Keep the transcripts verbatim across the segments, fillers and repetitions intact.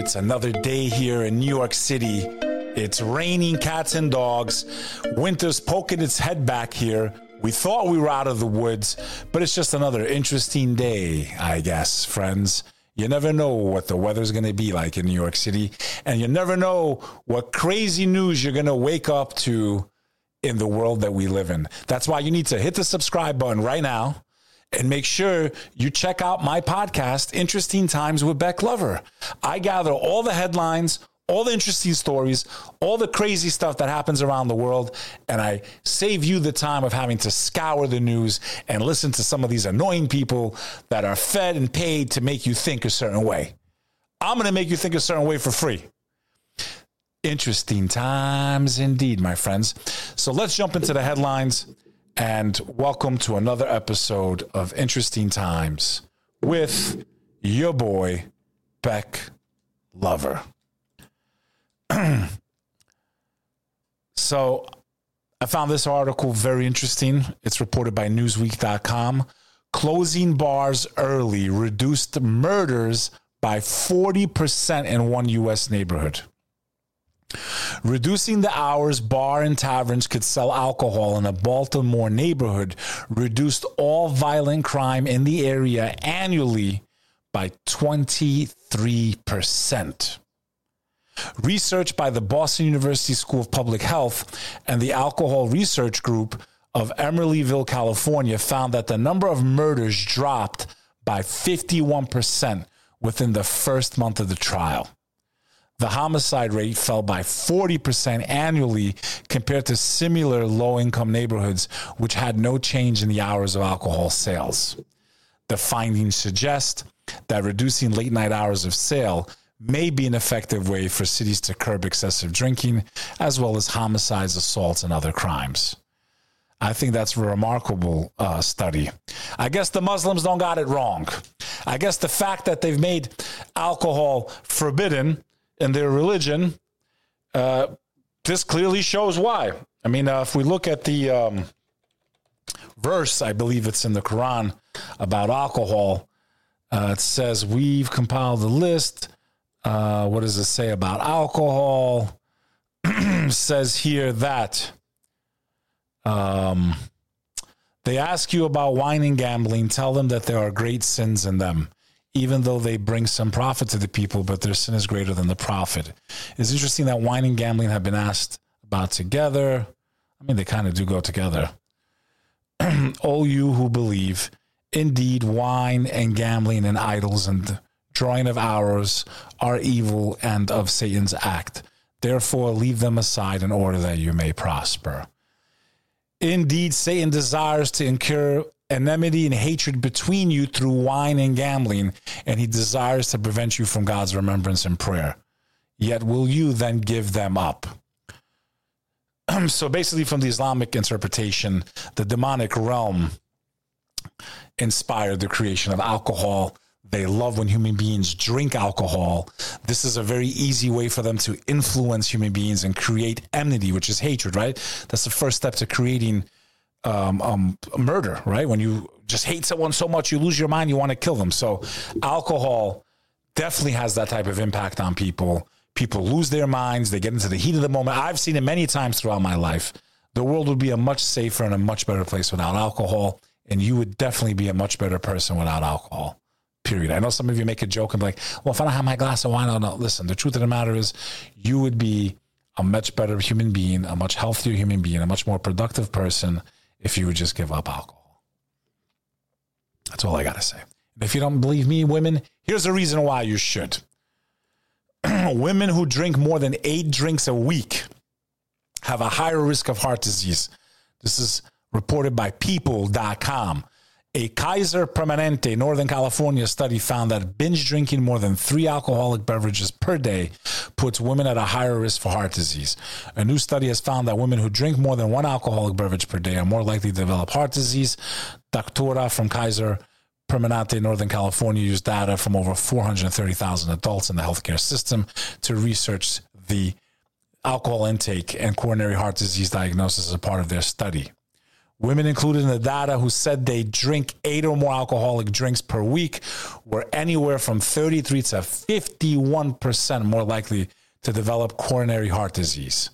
It's another day here in New York City. It's raining cats and dogs. Winter's poking its head back here. We thought we were out of the woods, but it's just another interesting day, I guess, friends. You never know what the weather's going to be like in New York City, and you never know what crazy news you're going to wake up to in the world that we live in. That's why you need to hit the subscribe button right now and make sure you check out my podcast, Interesting Times with Beck Lover. I gather all the headlines, all the interesting stories, all the crazy stuff that happens around the world, and I save you the time of having to scour the news and listen to some of these annoying people that are fed and paid to make you think a certain way. I'm going to make you think a certain way for free. Interesting times indeed, my friends. So let's jump into the headlines, and welcome to another episode of Interesting Times with your boy, Beck Lover. So I found this article very interesting. It's reported by Newsweek dot com. Closing bars early reduced murders by forty percent in one U S neighborhood. Reducing the hours bar and taverns could sell alcohol in a Baltimore neighborhood reduced all violent crime in the area annually by twenty-three percent. Research by the Boston University School of Public Health and the Alcohol Research Group of Emeryville, California, found that the number of murders dropped by fifty-one percent within the first month of the trial. The homicide rate fell by forty percent annually compared to similar low-income neighborhoods, which had no change in the hours of alcohol sales. The findings suggest that reducing late-night hours of sale may be an effective way for cities to curb excessive drinking, as well as homicides, assaults, and other crimes. I think that's a remarkable uh, study. I guess the Muslims don't got it wrong. I guess the fact that they've made alcohol forbidden in their religion, uh, this clearly shows why. I mean, uh, if we look at the um, verse, I believe it's in the Quran, about alcohol, uh, it says, we've compiled a list. Uh, what does it say about alcohol? Says here that um, they ask you about wine and gambling. Tell them that there are great sins in them, even though they bring some profit to the people, but their sin is greater than the profit. It's interesting that wine and gambling have been asked about together. I mean, they kind of do go together. All you who believe, indeed, wine and gambling and idols and drawing of hours are evil and of Satan's act. Therefore, leave them aside in order that you may prosper. Indeed, Satan desires to incur enmity and hatred between you through wine and gambling, and he desires to prevent you from God's remembrance and prayer. Yet will you then give them up? So basically, from the Islamic interpretation, the demonic realm inspired the creation of alcohol. They love when human beings drink alcohol. This is a very easy way for them to influence human beings and create enmity, which is hatred, right? That's the first step to creating um, um, murder, right? When you just hate someone so much, you lose your mind, you want to kill them. So alcohol definitely has that type of impact on people. People lose their minds. They get into the heat of the moment. I've seen it many times throughout my life. The world would be a much safer and a much better place without alcohol, and you would definitely be a much better person without alcohol. Period. I know some of you make a joke and be like, well, if I don't have my glass of wine, I'll not listen. The truth of the matter is you would be a much better human being, a much healthier human being, a much more productive person if you would just give up alcohol. That's all I got to say. And if you don't believe me, women, here's the reason why you should. Women who drink more than eight drinks a week have a higher risk of heart disease. This is reported by people dot com. A Kaiser Permanente, Northern California study found that binge drinking more than three alcoholic beverages per day puts women at a higher risk for heart disease. A new study has found that women who drink more than one alcoholic beverage per day are more likely to develop heart disease. Doctora from Kaiser Permanente, Northern California, used data from over four hundred thirty thousand adults in the healthcare system to research the alcohol intake and coronary heart disease diagnosis as a part of their study. Women included in the data who said they drink eight or more alcoholic drinks per week were anywhere from thirty-three to fifty-one percent more likely to develop coronary heart disease.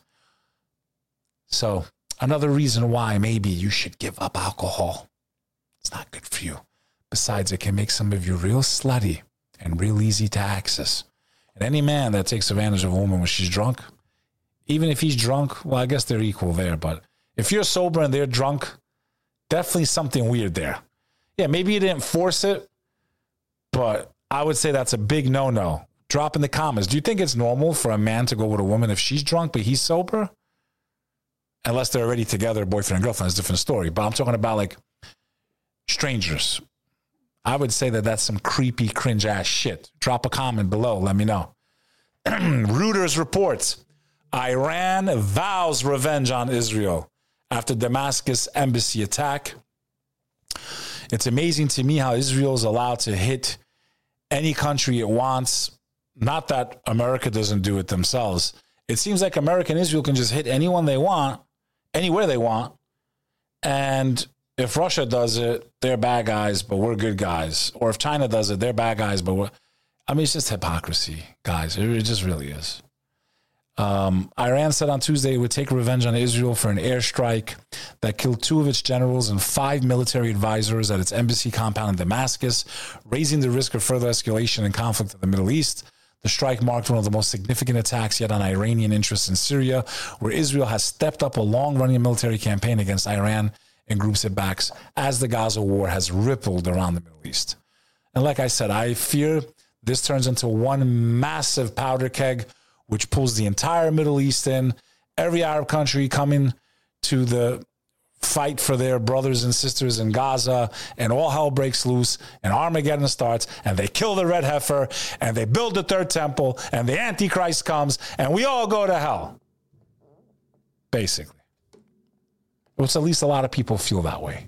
So another reason why maybe you should give up alcohol. It's not good for you. Besides, it can make some of you real slutty and real easy to access. And any man that takes advantage of a woman when she's drunk, even if he's drunk, well, I guess they're equal there. But if you're sober and they're drunk, definitely something weird there. Yeah, maybe you didn't force it, but I would say that's a big no-no. Drop in the comments. Do you think it's normal for a man to go with a woman if she's drunk but he's sober? Unless they're already together, boyfriend and girlfriend, it's a different story. But I'm talking about like strangers. I would say that that's some creepy, cringe-ass shit. Drop a comment below. Let me know. Reuters reports Iran vows revenge on Israel after Damascus embassy attack. It's amazing to me how Israel is allowed to hit any country it wants. Not that America doesn't do it themselves. It seems like America and Israel can just hit anyone they want, anywhere they want. And if Russia does it, they're bad guys, but we're good guys. Or if China does it, they're bad guys, but we're... I mean, it's just hypocrisy, guys. It just really is. Um, Iran said on Tuesday it would take revenge on Israel for an airstrike that killed two of its generals and five military advisors at its embassy compound in Damascus, raising the risk of further escalation and conflict in the Middle East. The strike marked one of the most significant attacks yet on Iranian interests in Syria, where Israel has stepped up a long-running military campaign against Iran and groups it backs as the Gaza war has rippled around the Middle East. And like I said, I fear this turns into one massive powder keg, which pulls the entire Middle East in, every Arab country coming to the fight for their brothers and sisters in Gaza, and all hell breaks loose, and Armageddon starts, and they kill the red heifer, and they build the third temple, and the Antichrist comes, and we all go to hell. Basically. Which at least a lot of people feel that way.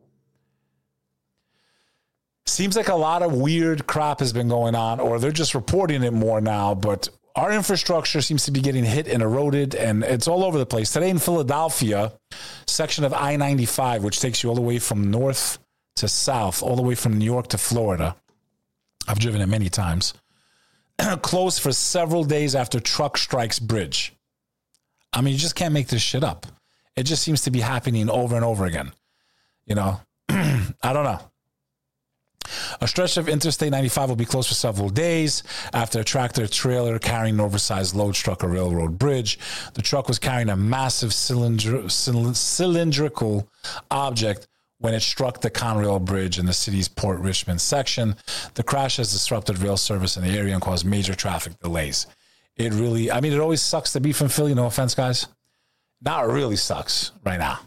Seems like a lot of weird crap has been going on, or they're just reporting it more now, but our infrastructure seems to be getting hit and eroded, and it's all over the place. Today in Philadelphia, section of I ninety-five, which takes you all the way from north to south, all the way from New York to Florida. I've driven it many times. Closed for several days after truck strikes bridge. I mean, you just can't make this shit up. It just seems to be happening over and over again. You know, I don't know. A stretch of Interstate ninety-five will be closed for several days after a tractor trailer carrying an oversized load struck a railroad bridge. The truck was carrying a massive cylinder, cylindrical object when it struck the Conrail Bridge in the city's Port Richmond section. The crash has disrupted rail service in the area and caused major traffic delays. It really, I mean, it always sucks to be from Philly. No offense, guys. Now it really sucks right now.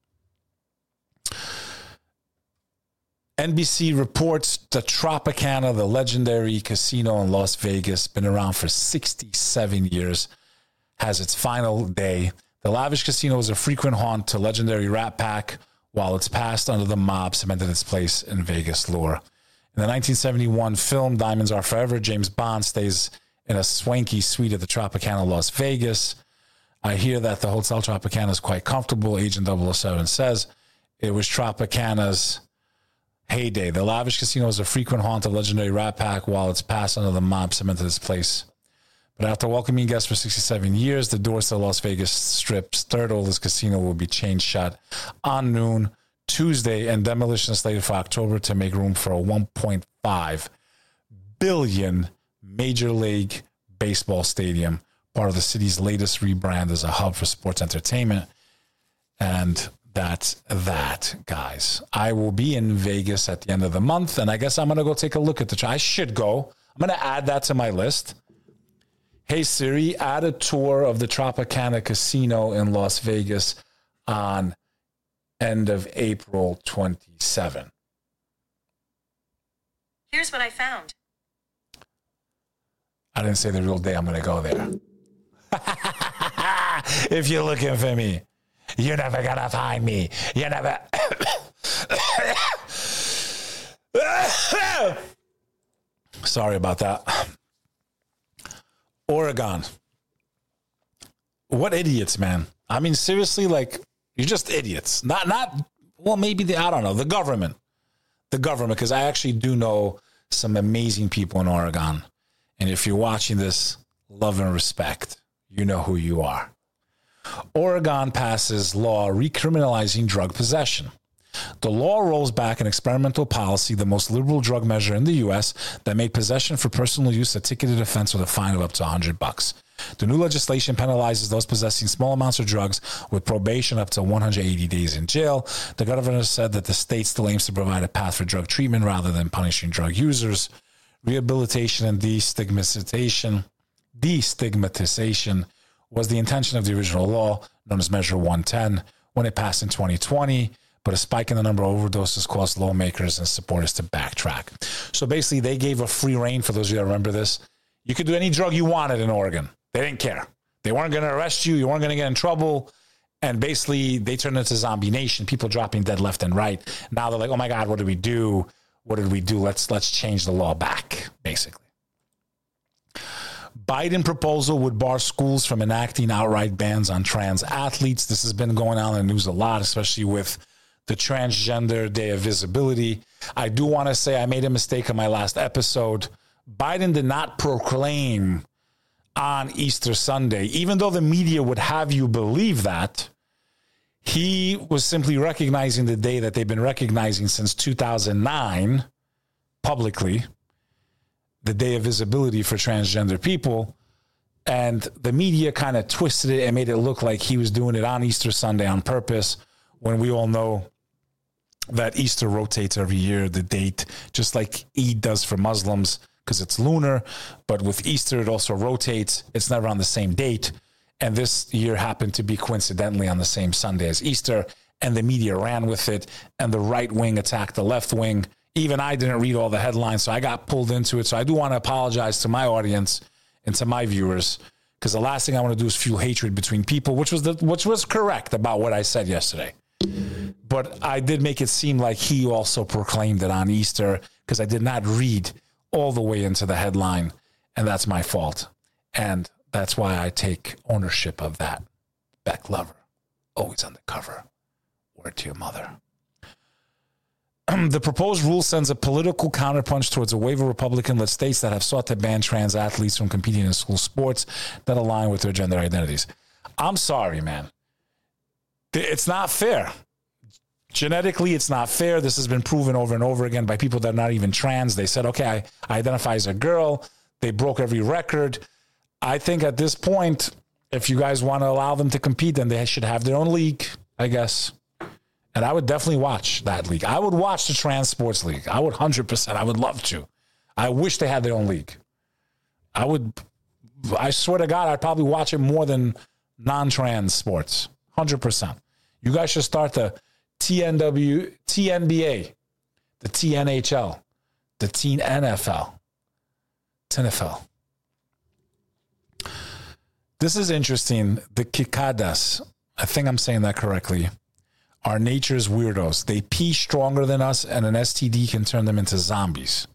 N B C reports the Tropicana, the legendary casino in Las Vegas, been around for sixty-seven years, has its final day. The lavish casino is a frequent haunt to legendary Rat Pack, while its past under the mob cemented its place in Vegas lore. In the nineteen seventy-one film Diamonds Are Forever, James Bond stays in a swanky suite at the Tropicana, Las Vegas. I hear that the Hotel Tropicana is quite comfortable. Agent double oh seven says it was Tropicana's heyday. The lavish casino is a frequent haunt of legendary Rat Pack, while its past under the mob cemented its place. But after welcoming guests for sixty-seven years, the doors to the Las Vegas Strip's third oldest casino will be chained shut on noon Tuesday, and demolition is slated for October to make room for a one point five billion Major League Baseball stadium, part of the city's latest rebrand as a hub for sports entertainment. And that's that, guys. I will be in Vegas at the end of the month, and I guess I'm going to go take a look at the... I should go. I'm going to add that to my list. Hey, Siri, add a tour of the Tropicana Casino in Las Vegas on end of April twenty-seventh. Here's what I found. I didn't say the real day I'm going to go there. If you're looking for me, you're never going to find me. You're never... Sorry about that. Oregon. What idiots, man. I mean, seriously, like, you're just idiots. Not, not well, maybe the, I don't know, the government, the government, because I actually do know some amazing people in Oregon. And if you're watching this, love and respect, you know who you are. Oregon passes law recriminalizing drug possession. The law rolls back an experimental policy, the most liberal drug measure in the U S, that made possession for personal use a ticketed offense with a fine of up to one hundred bucks. The new legislation penalizes those possessing small amounts of drugs with probation up to one hundred eighty days in jail. The governor said that the state still aims to provide a path for drug treatment rather than punishing drug users. Rehabilitation and destigmatization, destigmatization was the intention of the original law, known as Measure one ten, when it passed in twenty twenty. But a spike in the number of overdoses caused lawmakers and supporters to backtrack. So basically, they gave a free rein, for those of you that remember this. You could do any drug you wanted in Oregon. They didn't care. They weren't going to arrest you. You weren't going to get in trouble. And basically, they turned into zombie nation, people dropping dead left and right. Now they're like, oh my God, what did we do? What did we do? Let's let's change the law back, basically. Biden proposal would bar schools from enacting outright bans on trans athletes. This has been going on in the news a lot, especially with the Transgender Day of Visibility. I do want to say I made a mistake in my last episode. Biden did not proclaim on Easter Sunday, even though the media would have you believe that. He was simply recognizing the day that they've been recognizing since two thousand nine publicly, the Day of Visibility for transgender people. And the media kind of twisted it and made it look like he was doing it on Easter Sunday on purpose, when we all know that Easter rotates every year, the date, just like Eid does for Muslims, because it's lunar. But with Easter, it also rotates. It's never on the same date. And this year happened to be coincidentally on the same Sunday as Easter. And the media ran with it. And the right wing attacked the left wing. Even I didn't read all the headlines, so I got pulled into it. So I do want to apologize to my audience and to my viewers, because the last thing I want to do is fuel hatred between people, which was the, which was correct about what I said yesterday. But I did make it seem like he also proclaimed it on Easter, because I did not read all the way into the headline, and that's my fault. And that's why I take ownership of that. Beck Lover, always undercover. Word to your mother. The proposed rule sends a political counterpunch towards a wave of Republican-led states that have sought to ban trans athletes from competing in school sports that align with their gender identities. I'm sorry, man. It's not fair. Genetically, it's not fair. This has been proven over and over again by people that are not even trans. They said, okay, I, I identify as a girl. They broke every record. I think at this point, if you guys want to allow them to compete, then they should have their own league, I guess. And I would definitely watch that league. I would watch the Trans Sports League. I would one hundred percent. I would love to. I wish they had their own league. I would, I swear to God, I'd probably watch it more than non-trans sports. one hundred percent. You guys should start the T N W, T N B A, the T N H L, the Teen N F L, T N F L. This is interesting. The cicadas, I think I'm saying that correctly, are nature's weirdos. They pee stronger than us, and an S T D can turn them into zombies.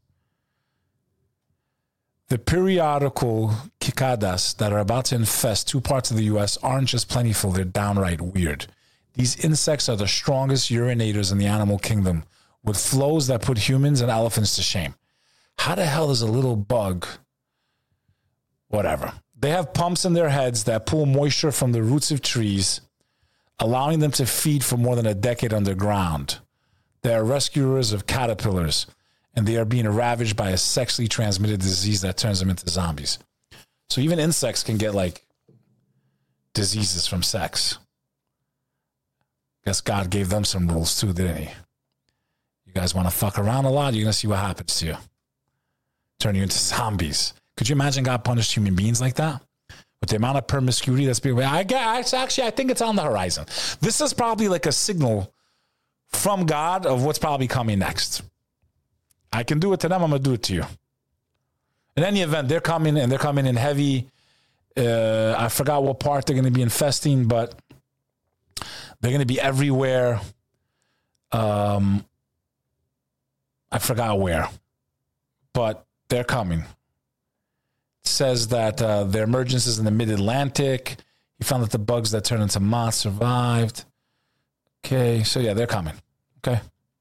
The periodical cicadas that are about to infest two parts of the U S aren't just plentiful, they're downright weird. These insects are the strongest urinators in the animal kingdom, with flows that put humans and elephants to shame. How the hell is a little bug? Whatever. They have pumps in their heads that pull moisture from the roots of trees, allowing them to feed for more than a decade underground. They are rescuers of caterpillars, and they are being ravaged by a sexually transmitted disease that turns them into zombies. So even insects can get, like, diseases from sex. Guess God gave them some rules too, didn't he? You guys want to fuck around a lot, you're going to see what happens to you. Turn you into zombies. Could you imagine God punished human beings like that? With the amount of promiscuity that's being... I guess, actually, I think it's on the horizon. This is probably like a signal from God of what's probably coming next. I can do it to them, I'm going to do it to you. In any event, they're coming, and they're coming in heavy. Uh, I forgot what part they're going to be infesting, but they're going to be everywhere. Um, I forgot where, but they're coming. It says that uh, their emergence is in the mid-Atlantic. He found that the bugs that turn into moths survived. Okay, so yeah, they're coming. Okay.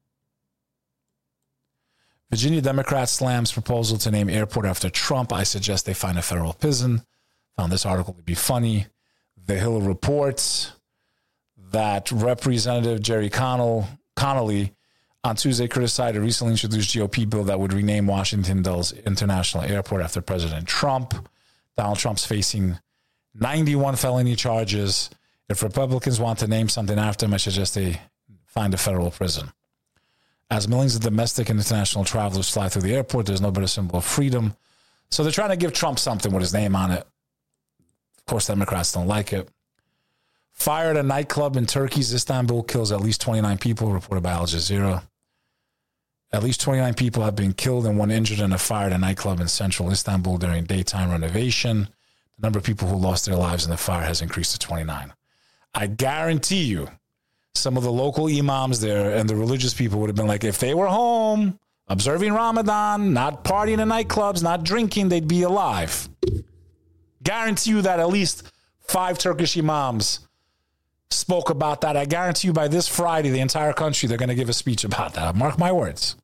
Virginia Democrat slams proposal to name airport after Trump. I suggest they find a federal prison. Found this article to be funny. The Hill reports that Representative Jerry Connell, Connolly on Tuesday criticized a recently introduced G O P bill that would rename Washington Dulles International Airport after President Trump. Donald Trump's facing ninety-one felony charges. If Republicans want to name something after him, I suggest they find a federal prison. As millions of domestic and international travelers fly through the airport, there's no better symbol of freedom. So they're trying to give Trump something with his name on it. Of course, Democrats don't like it. Fire at a nightclub in Turkey's Istanbul kills at least twenty-nine people, reported by Al Jazeera. At least twenty-nine people have been killed and one injured in a fire at a nightclub in central Istanbul during daytime renovation. The number of people who lost their lives in the fire has increased to twenty-nine. I guarantee you, some of the local imams there and the religious people would have been like, if they were home, observing Ramadan, not partying in nightclubs, not drinking, they'd be alive. Guarantee you that at least five Turkish imams spoke about that. I guarantee you by this Friday, the entire country, they're going to give a speech about that. Mark my words.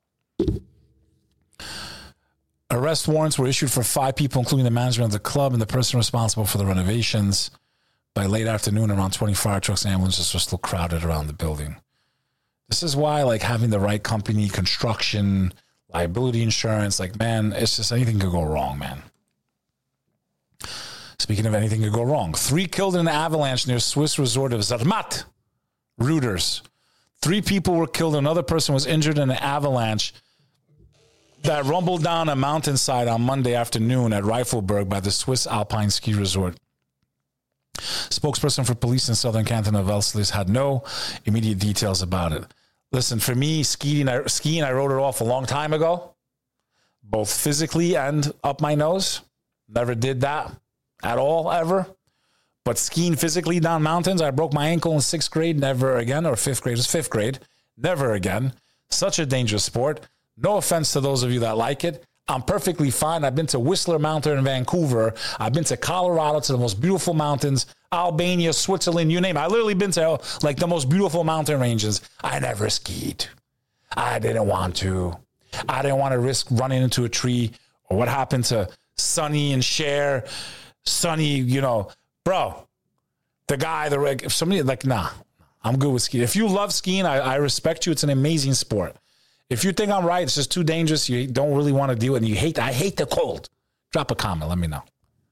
Arrest warrants were issued for five people, including the management of the club and the person responsible for the renovations. By late afternoon, around twenty fire trucks and ambulances were still crowded around the building. This is why, like, having the right company, construction, liability insurance, like, man, it's just anything could go wrong, man. Speaking of anything could go wrong, three killed in an avalanche near Swiss resort of Zermatt, Reuters. Three people were killed. Another person was injured in an avalanche that rumbled down a mountainside on Monday afternoon at Reifelberg by the Swiss Alpine Ski Resort. Spokesperson for police in southern canton of Elsass had no immediate details about it. Listen, for me, skiing I, skiing, I wrote it off a long time ago, both physically and up my nose. Never did that at all, ever. But skiing physically down mountains, I broke my ankle in sixth grade, never again, or fifth grade, it was fifth grade, never again. Such a dangerous sport. No offense to those of you that like it. I'm perfectly fine. I've been to Whistler Mountain in Vancouver. I've been to Colorado, to the most beautiful mountains, Albania, Switzerland, you name it. I literally been to like the most beautiful mountain ranges. I never skied. I didn't want to. I didn't want to risk running into a tree, or what happened to Sonny and Cher. Sonny, you know, bro, the guy, the if somebody like, nah, I'm good with skiing. If you love skiing, I, I respect you. It's an amazing sport. If you think I'm right, it's just too dangerous, you don't really want to do it, and you hate, I hate the cold, drop a comment, let me know.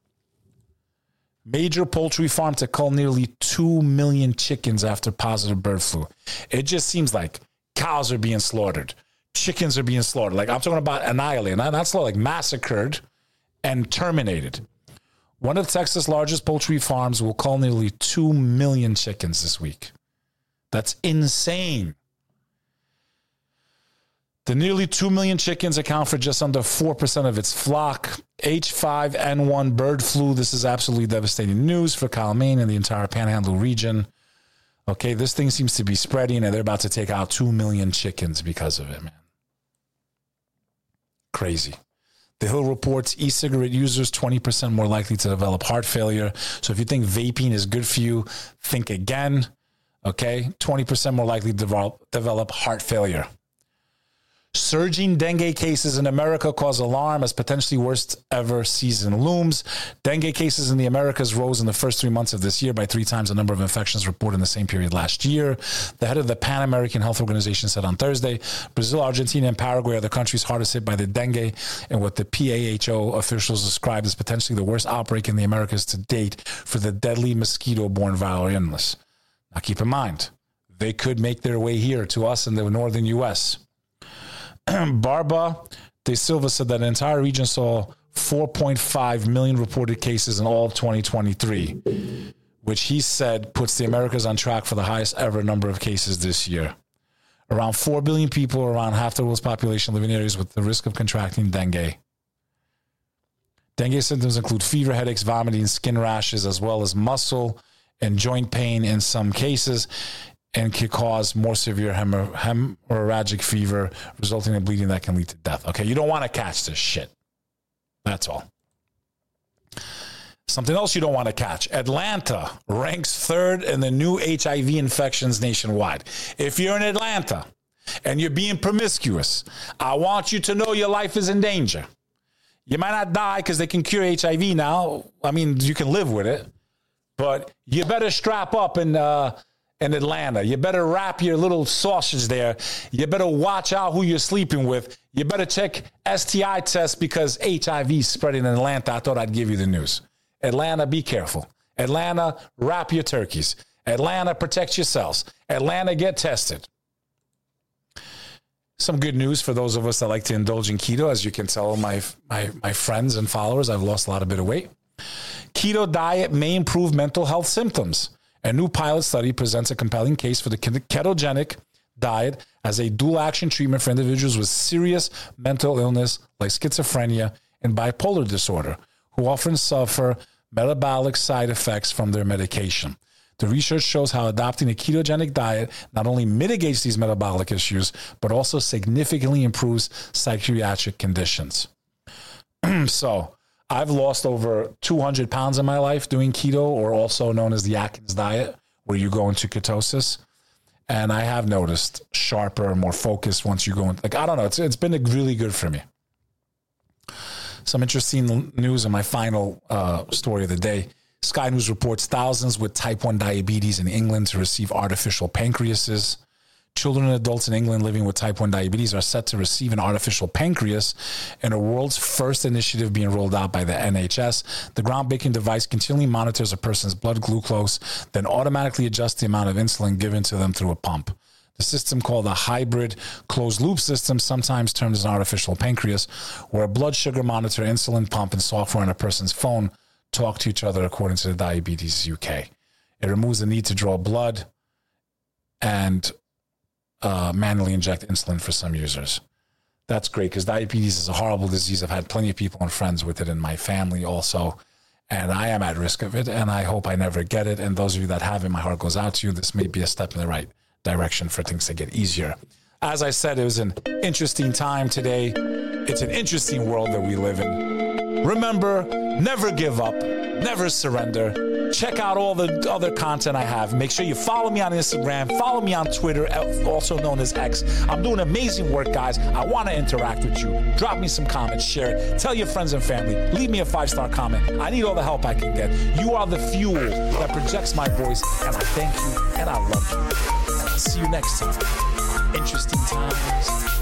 Major poultry farm to cull nearly two million chickens after positive bird flu. It just seems like cows are being slaughtered. Chickens are being slaughtered. Like, I'm talking about annihilated, not, not slaughtered, like massacred and terminated. One of Texas' largest poultry farms will cull nearly two million chickens this week. That's insane. The nearly two million chickens account for just under four percent of its flock. H five N one bird flu. This is absolutely devastating news for Cal-Maine and the entire Panhandle region. Okay, this thing seems to be spreading, and they're about to take out two million chickens because of it, man. Crazy. The Hill reports e-cigarette users twenty percent more likely to develop heart failure. So if you think vaping is good for you, think again. Okay, twenty percent more likely to develop, develop heart failure. Surging dengue cases in America cause alarm as potentially worst ever season looms. Dengue cases in the Americas rose in the first three months of this year by three times the number of infections reported in the same period last year. The head of the Pan American Health Organization said on Thursday, Brazil, Argentina, and Paraguay are the countries hardest hit by the dengue and what the P A H O officials described as potentially the worst outbreak in the Americas to date for the deadly mosquito-borne viral illness. Now keep in mind, they could make their way here to us in the northern U S Barba de Silva said that the entire region saw four point five million reported cases in all of twenty twenty-three, which he said puts the Americas on track for the highest ever number of cases this year. Around four billion people, around half the world's population, live in areas with the risk of contracting dengue. Dengue symptoms include fever, headaches, vomiting, skin rashes, as well as muscle and joint pain in some cases, and can cause more severe hemor- hemorrhagic fever, resulting in bleeding that can lead to death. Okay, you don't want to catch this shit. That's all. Something else you don't want to catch. Atlanta ranks third in the new H I V infections nationwide. If you're in Atlanta and you're being promiscuous, I want you to know your life is in danger. You might not die because they can cure H I V now. I mean, you can live with it. But you better strap up in uh, in Atlanta. You better wrap your little sausage there. You better watch out who you're sleeping with. You better check S T I tests because H I V is spreading in Atlanta. I thought I'd give you the news. Atlanta, be careful. Atlanta, wrap your turkeys. Atlanta, protect yourselves. Atlanta, get tested. Some good news for those of us that like to indulge in keto. As you can tell, my, my, my friends and followers, I've lost a lot of bit of weight. Keto diet may improve mental health symptoms. A new pilot study presents a compelling case for the ketogenic diet as a dual-action treatment for individuals with serious mental illness like schizophrenia and bipolar disorder, who often suffer metabolic side effects from their medication. The research shows how adopting a ketogenic diet not only mitigates these metabolic issues, but also significantly improves psychiatric conditions. So, I've lost over two hundred pounds in my life doing keto, or also known as the Atkins diet, where you go into ketosis. And I have noticed sharper, more focused once you go in. Like, I don't know, it's it's been really good for me. Some interesting news in my final uh, story of the day. Sky News reports thousands with type one diabetes in England to receive artificial pancreases. Children and adults in England living with type one diabetes are set to receive an artificial pancreas in a world's first initiative being rolled out by the N H S. The groundbreaking device continually monitors a person's blood glucose, then automatically adjusts the amount of insulin given to them through a pump. The system, called a hybrid closed-loop system, sometimes termed as an artificial pancreas, where a blood sugar monitor, insulin pump, and software on a person's phone talk to each other, according to the Diabetes U K. It removes the need to draw blood and uh, manually inject insulin for some users. That's great, because diabetes is a horrible disease. I've had plenty of people and friends with it in my family also, and I am at risk of it, and I hope I never get it. And those of you that have it, my heart goes out to you. This may be a step in the right direction for things to get easier. As I said, it was an interesting time today. It's an interesting world that we live in. Remember, never give up, never surrender. Check out all the other content I have. Make sure you follow me on Instagram, follow me on Twitter, also known as X. I'm doing amazing work, guys. I want to interact with you. Drop me some comments, share it. Tell your friends and family. Leave me a five-star comment. I need all the help I can get. You are the fuel that projects my voice, and I thank you, and I love you. And I'll see you next time. Interesting times.